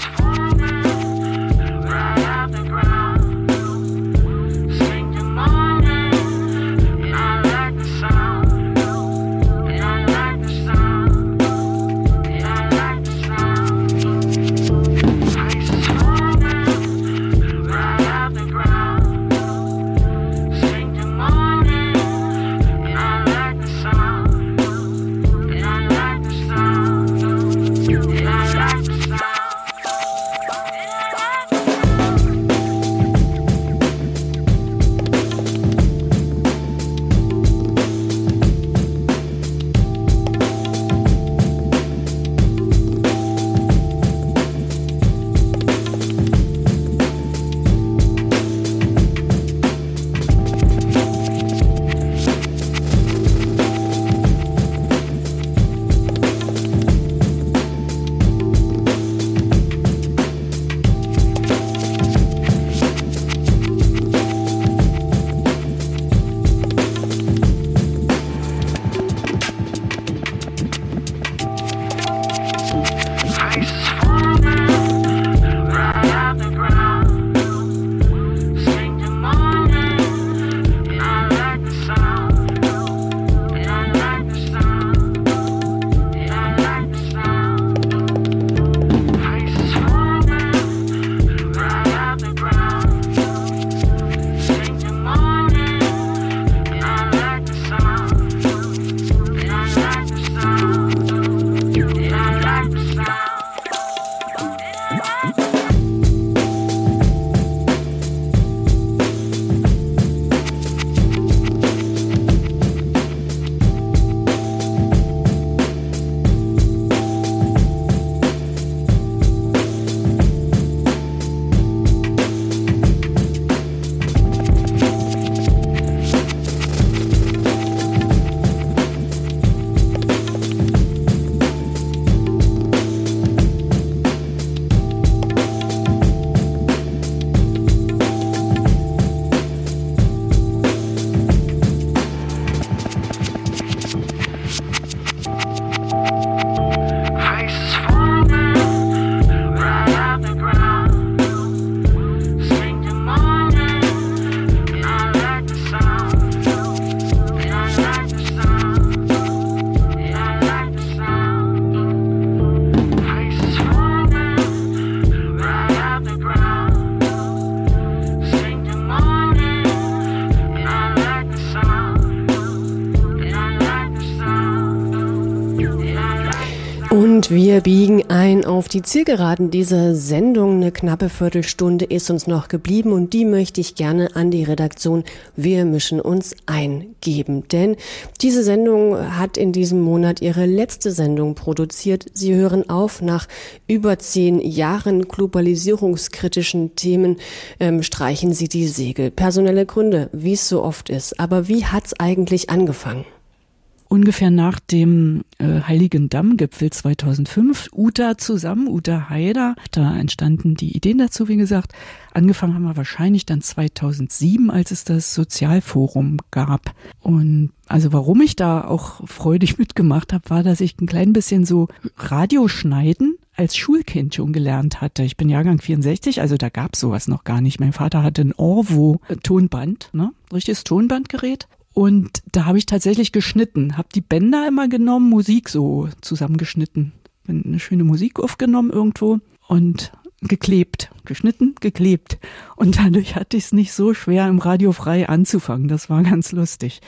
Und wir biegen ein auf die Zielgeraden dieser Sendung. Eine knappe Viertelstunde ist uns noch geblieben und die möchte ich gerne an die Redaktion Wir mischen uns eingeben. Denn diese Sendung hat in diesem Monat ihre letzte Sendung produziert. Sie hören auf nach über zehn Jahren globalisierungskritischen Themen, ähm, streichen sie die Segel. Personelle Gründe, wie es so oft ist. Aber wie hat's eigentlich angefangen? Ungefähr nach dem äh, Heiligen Damm-Gipfel zweitausendfünf, Uta zusammen, Uta Haider, da entstanden die Ideen dazu, wie gesagt. Angefangen haben wir wahrscheinlich dann zweitausendsieben, als es das Sozialforum gab. Und also warum ich da auch freudig mitgemacht habe, war, dass ich ein klein bisschen so Radioschneiden als Schulkind schon gelernt hatte. Ich bin Jahrgang vierundsechzig, also da gab's sowas noch gar nicht. Mein Vater hatte ein Orvo-Tonband, ne, richtiges Tonbandgerät. Und da habe ich tatsächlich geschnitten, habe die Bänder immer genommen, Musik so zusammengeschnitten, eine schöne Musik aufgenommen irgendwo und geklebt, geschnitten, geklebt. Und dadurch hatte ich es nicht so schwer, im Radio frei anzufangen. Das war ganz lustig.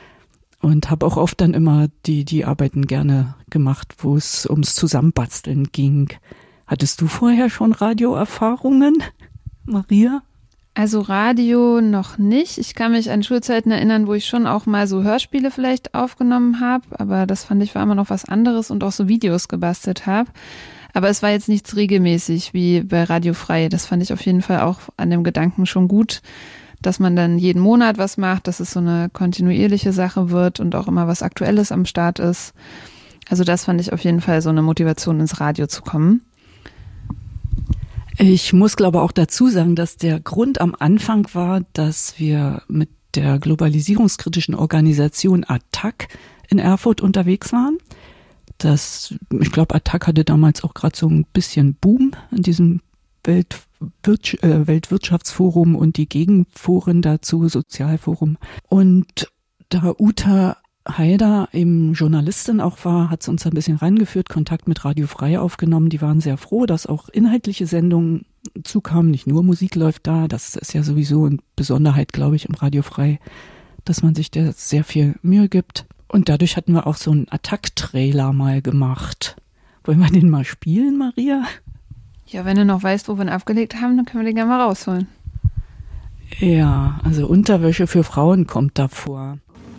Und habe auch oft dann immer die die Arbeiten gerne gemacht, wo es ums Zusammenbasteln ging. Hattest du vorher schon Radioerfahrungen, Maria? Also Radio noch nicht. Ich kann mich an Schulzeiten erinnern, wo ich schon auch mal so Hörspiele vielleicht aufgenommen habe, aber das fand ich war immer noch was anderes und auch so Videos gebastelt habe. Aber es war jetzt nichts regelmäßig wie bei Radio Frei. Das fand ich auf jeden Fall auch an dem Gedanken schon gut, dass man dann jeden Monat was macht, dass es so eine kontinuierliche Sache wird und auch immer was Aktuelles am Start ist. Also das fand ich auf jeden Fall so eine Motivation, ins Radio zu kommen. Ich muss, glaube auch dazu sagen, dass der Grund am Anfang war, dass wir mit der globalisierungskritischen Organisation A T T A C in Erfurt unterwegs waren. Das, ich glaube, A T T A C hatte damals auch gerade so ein bisschen Boom in diesem Weltwirtsch- äh, Weltwirtschaftsforum und die Gegenforen dazu, Sozialforum. Und da Uta Haider eben Journalistin auch war, hat sie uns ein bisschen rangeführt, Kontakt mit Radio Frei aufgenommen. Die waren sehr froh, dass auch inhaltliche Sendungen zukamen, nicht nur Musik läuft da. Das ist ja sowieso eine Besonderheit, glaube ich, im Radio Frei, dass man sich da sehr viel Mühe gibt. Und dadurch hatten wir auch so einen A T T A C-Trailer mal gemacht. Wollen wir den mal spielen, Maria? Ja, wenn du noch weißt, wo wir ihn abgelegt haben, dann können wir den gerne mal rausholen. Ja, also Unterwäsche für Frauen kommt da vor.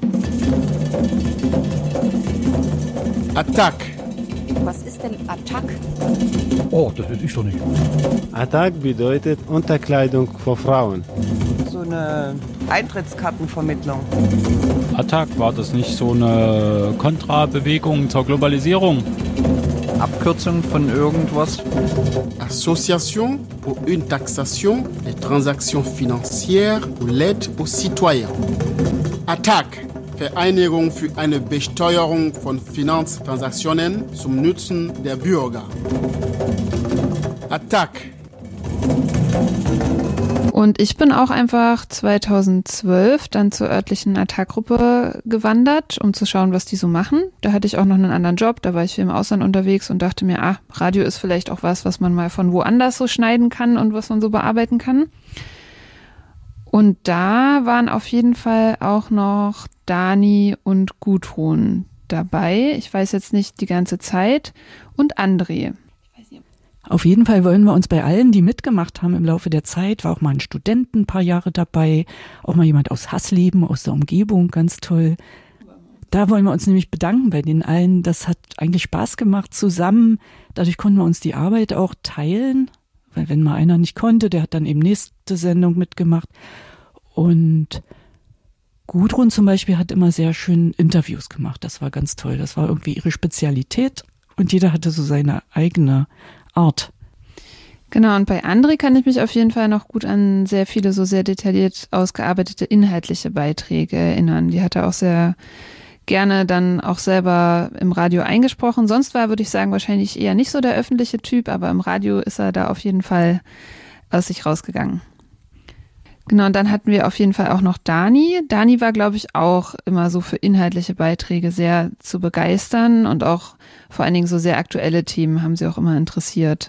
Attack. Was ist denn Attack? Oh, das weiß ich doch nicht. Attack bedeutet Unterkleidung für Frauen. So eine Eintrittskartenvermittlung. Attack, war das nicht so eine Kontrabewegung zur Globalisierung? Abkürzung von irgendwas? Association pour une taxation des transactions financières ou l'aide aux citoyens. Attack. Vereinigung für eine Besteuerung von Finanztransaktionen zum Nutzen der Bürger. Attack. Und ich bin auch einfach zweitausendzwölf dann zur örtlichen Attack-Gruppe gewandert, um zu schauen, was die so machen. Da hatte ich auch noch einen anderen Job, da war ich viel im Ausland unterwegs und dachte mir, ah, Radio ist vielleicht auch was, was man mal von woanders so schneiden kann und was man so bearbeiten kann. Und da waren auf jeden Fall auch noch Dani und Gudrun dabei. Ich weiß jetzt nicht die ganze Zeit. Und André. Auf jeden Fall wollen wir uns bei allen, die mitgemacht haben im Laufe der Zeit, war auch mal ein Student ein paar Jahre dabei, auch mal jemand aus Hassleben, aus der Umgebung, ganz toll. Da wollen wir uns nämlich bedanken bei den allen. Das hat eigentlich Spaß gemacht zusammen. Dadurch konnten wir uns die Arbeit auch teilen. Weil wenn mal einer nicht konnte, der hat dann eben nächste Sendung mitgemacht. Und Gudrun zum Beispiel hat immer sehr schön Interviews gemacht. Das war ganz toll. Das war irgendwie ihre Spezialität. Und jeder hatte so seine eigene Art. Genau, und bei André kann ich mich auf jeden Fall noch gut an sehr viele so sehr detailliert ausgearbeitete inhaltliche Beiträge erinnern. Die hat er auch sehr gerne dann auch selber im Radio eingesprochen. Sonst war, würde ich sagen, wahrscheinlich eher nicht so der öffentliche Typ, aber im Radio ist er da auf jeden Fall aus sich rausgegangen. Genau, und dann hatten wir auf jeden Fall auch noch Dani. Dani war, glaube ich, auch immer so für inhaltliche Beiträge sehr zu begeistern und auch vor allen Dingen so sehr aktuelle Themen haben sie auch immer interessiert.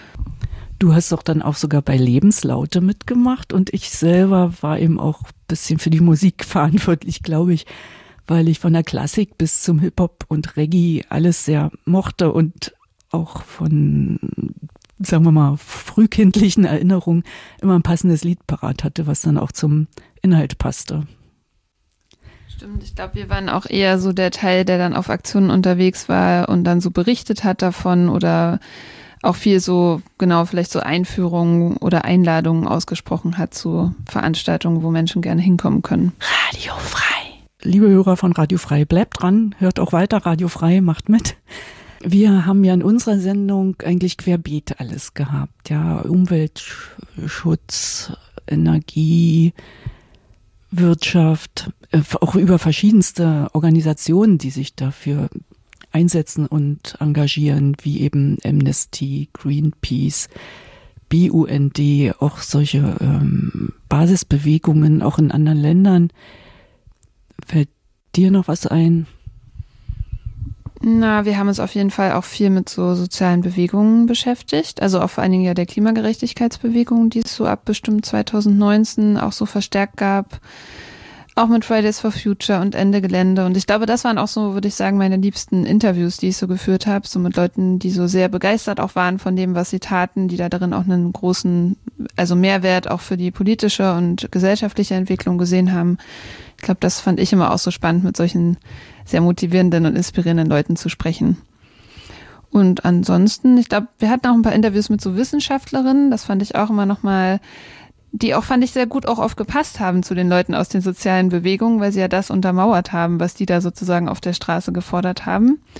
Du hast doch dann auch sogar bei Lebenslaute mitgemacht und ich selber war eben auch ein bisschen für die Musik verantwortlich, glaube ich, weil ich von der Klassik bis zum Hip-Hop und Reggae alles sehr mochte und auch von, sagen wir mal, frühkindlichen Erinnerungen immer ein passendes Lied parat hatte, was dann auch zum Inhalt passte. Stimmt, ich glaube, wir waren auch eher so der Teil, der dann auf Aktionen unterwegs war und dann so berichtet hat davon oder auch viel so, genau, vielleicht so Einführungen oder Einladungen ausgesprochen hat zu Veranstaltungen, wo Menschen gerne hinkommen können. Radio Frei. Liebe Hörer von Radio Frei, bleibt dran, hört auch weiter Radio Frei, macht mit. Wir haben ja in unserer Sendung eigentlich querbeet alles gehabt, ja, Umweltschutz, Energie, Wirtschaft, auch über verschiedenste Organisationen, die sich dafür einsetzen und engagieren, wie eben Amnesty, Greenpeace, B U N D, auch solche ähm, Basisbewegungen, auch in anderen Ländern. Fällt dir noch was ein? Na, wir haben uns auf jeden Fall auch viel mit so sozialen Bewegungen beschäftigt. Also auch vor allen Dingen ja der Klimagerechtigkeitsbewegung, die es so ab bestimmt zweitausendneunzehn auch so verstärkt gab. Auch mit Fridays for Future und Ende Gelände. Und ich glaube, das waren auch so, würde ich sagen, meine liebsten Interviews, die ich so geführt habe. So mit Leuten, die so sehr begeistert auch waren von dem, was sie taten, die da darin auch einen großen, also Mehrwert auch für die politische und gesellschaftliche Entwicklung gesehen haben. Ich glaube, das fand ich immer auch so spannend, mit solchen sehr motivierenden und inspirierenden Leuten zu sprechen. Und ansonsten, ich glaube, wir hatten auch ein paar Interviews mit so Wissenschaftlerinnen. Das fand ich auch immer nochmal, die auch, fand ich, sehr gut auch oft gepasst haben zu den Leuten aus den sozialen Bewegungen, weil sie ja das untermauert haben, was die da sozusagen auf der Straße gefordert haben.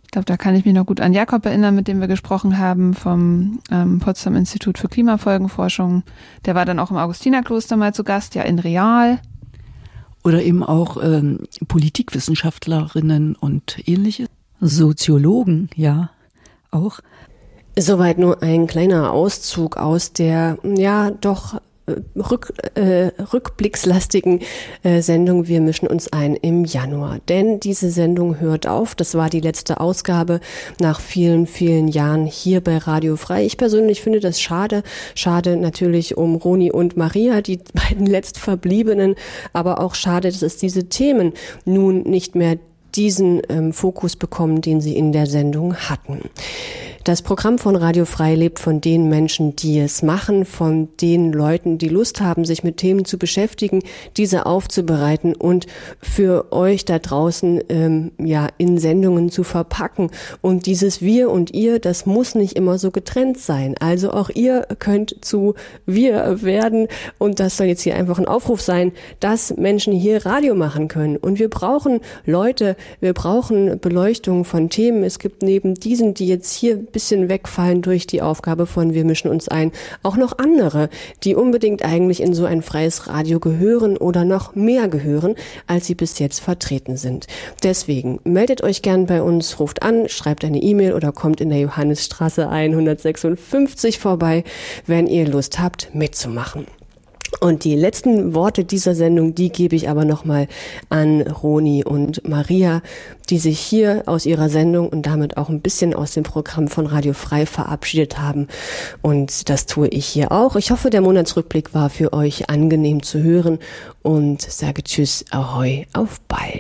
Ich glaube, da kann ich mich noch gut an Jakob erinnern, mit dem wir gesprochen haben vom ähm, Potsdam Institut für Klimafolgenforschung. Der war dann auch im Augustinerkloster mal zu Gast, ja in Real. Oder eben auch ähm, Politikwissenschaftlerinnen und ähnliches. Soziologen, ja, auch. Soweit nur ein kleiner Auszug aus der, ja, doch rück, äh, rückblickslastigen äh, Sendung Wir mischen uns ein im Januar. Denn diese Sendung hört auf. Das war die letzte Ausgabe nach vielen, vielen Jahren hier bei Radio Frei. Ich persönlich finde das schade. Schade natürlich um Roni und Maria, die beiden letztverbliebenen, aber auch schade, dass es diese Themen nun nicht mehr diesen ähm, Fokus bekommen, den sie in der Sendung hatten. Das Programm von Radio Frei lebt von den Menschen, die es machen, von den Leuten, die Lust haben, sich mit Themen zu beschäftigen, diese aufzubereiten und für euch da draußen ähm, ja in Sendungen zu verpacken. Und dieses Wir und Ihr, das muss nicht immer so getrennt sein. Also auch ihr könnt zu Wir werden und das soll jetzt hier einfach ein Aufruf sein, dass Menschen hier Radio machen können. Und wir brauchen Leute, wir brauchen Beleuchtung von Themen. Es gibt neben diesen, die jetzt hier bisschen wegfallen durch die Aufgabe von Wir mischen uns ein, auch noch andere, die unbedingt eigentlich in so ein freies Radio gehören oder noch mehr gehören, als sie bis jetzt vertreten sind. Deswegen meldet euch gern bei uns, ruft an, schreibt eine E-Mail oder kommt in der Johannisstraße hundertsechsundfünfzig vorbei, wenn ihr Lust habt, mitzumachen. Und die letzten Worte dieser Sendung, die gebe ich aber nochmal an Roni und Maria, die sich hier aus ihrer Sendung und damit auch ein bisschen aus dem Programm von Radio Frei verabschiedet haben. Und das tue ich hier auch. Ich hoffe, der Monatsrückblick war für euch angenehm zu hören und sage Tschüss, Ahoi, auf bald.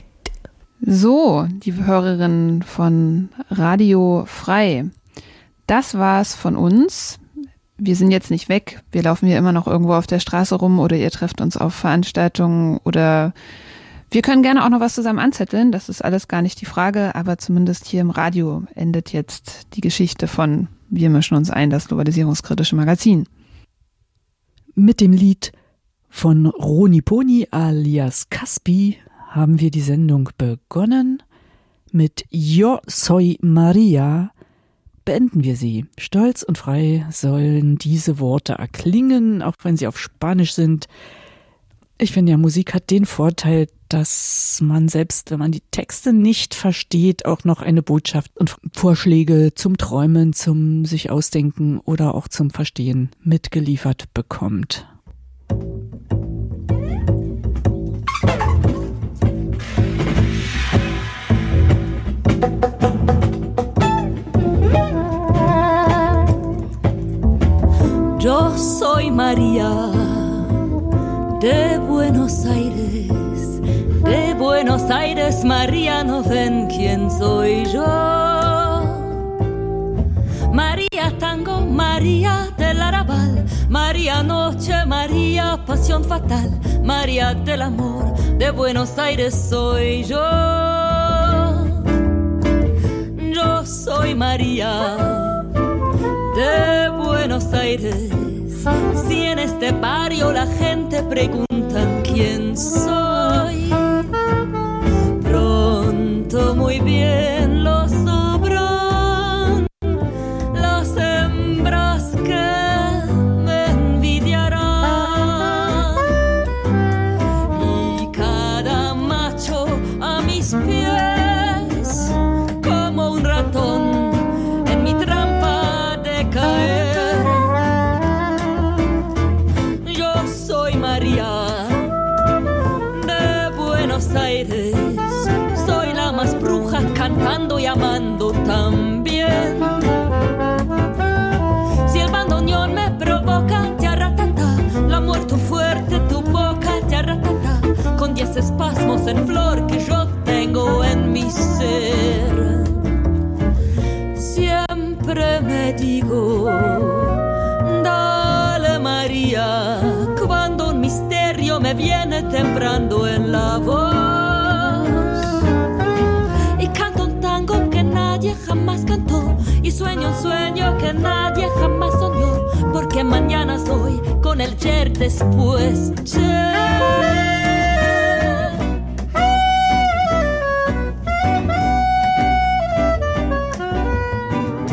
So, liebe Hörerinnen von Radio Frei, das war's von uns. Wir sind jetzt nicht weg. Wir laufen hier immer noch irgendwo auf der Straße rum oder ihr trefft uns auf Veranstaltungen oder wir können gerne auch noch was zusammen anzetteln. Das ist alles gar nicht die Frage, aber zumindest hier im Radio endet jetzt die Geschichte von Wir mischen uns ein, das globalisierungskritische Magazin. Mit dem Lied von Roni Poni alias Caspi haben wir die Sendung begonnen. Mit Yo soy Maria beenden wir sie. Stolz und frei sollen diese Worte erklingen, auch wenn sie auf Spanisch sind. Ich finde ja, Musik hat den Vorteil, dass man selbst, wenn man die Texte nicht versteht, auch noch eine Botschaft und Vorschläge zum Träumen, zum sich ausdenken oder auch zum Verstehen mitgeliefert bekommt. Yo soy María de Buenos Aires, de Buenos Aires, María, no ven quién soy yo. María Tango, María del Arrabal, María Noche, María Pasión Fatal, María del Amor, de Buenos Aires soy yo. Yo soy María de Buenos Aires. Si en este barrio la gente pregunta quién soy, pronto muy bien lo sabrán las hembras que me envidiarán y cada macho a mis pies como un ratón en mi trampa de caer. Aires, soy la más bruja cantando y amando también. Si el bandoneón me provoca, yarratata, la muerte fuerte tu boca, yarratata, con diez espasmos en flor que yo tengo en mi ser. Siempre me digo, dale María, cuando un misterio me viene temblando en la voz. Y canto un tango que nadie jamás cantó, y sueño un sueño que nadie jamás soñó, porque mañana soy con el yer después. Yer